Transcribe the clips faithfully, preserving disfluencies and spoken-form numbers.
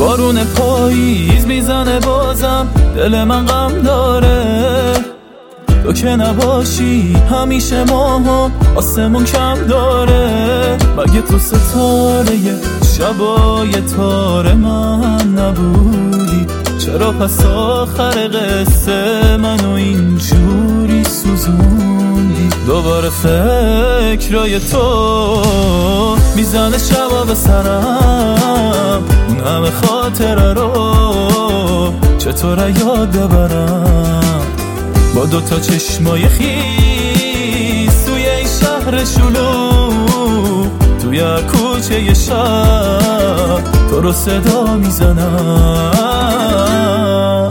بارون پاییز میزنه بازم دل من غم داره، تو که نباشی همیشه ماها آسمون کم داره. مگه تو ستاره شبای تار من نبودی؟ چرا پس آخر قصه منو اینجوری سوزوندی؟ دوباره فکرای تو میزنه شبا به سرم، اون همه خاطره رو چطور یاد ببرم؟ با دوتا چشمای خیس توی این شهر شلوغ، توی هر کوچه ی شب تو رو صدا میزنم.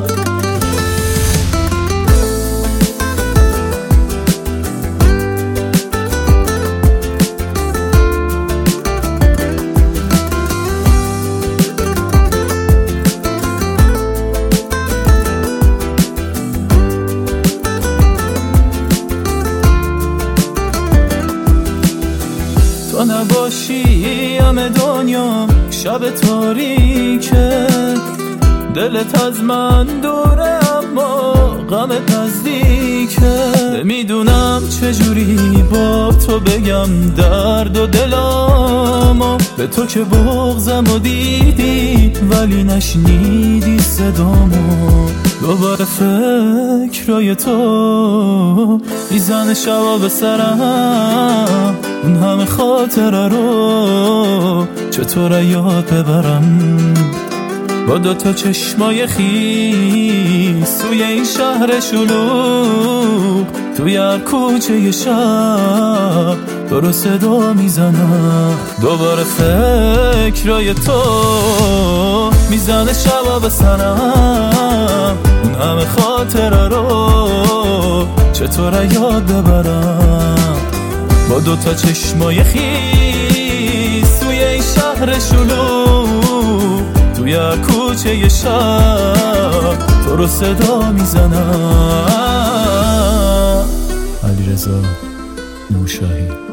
تو نباشی همه دنیا شب تاریکه، دلت از من دوره اما غمت نزدیکه. نمیدونم چجوری با تو بگم درد و دلامو، به تو که بغضم و دیدی ولی نشنیدی صدامو. دوباره فکرای تو میزنه شبا به سرم، اون همه خاطره رو چطور یاد ببرم؟ با دوتا چشمای خیس توی این شهر شلوغ، توی هر کوچه ی شب تو رو صدا میزنم. دوباره فکرای تو میزنه شبا به سرم، اون همه خاطره رو چطور یاد ببرم؟ با دوتا چشمای خیس توی این شهر شلوغ، توی هر کوچه ی شب تو رو صدا میزنم. علیرضا نورشاهی.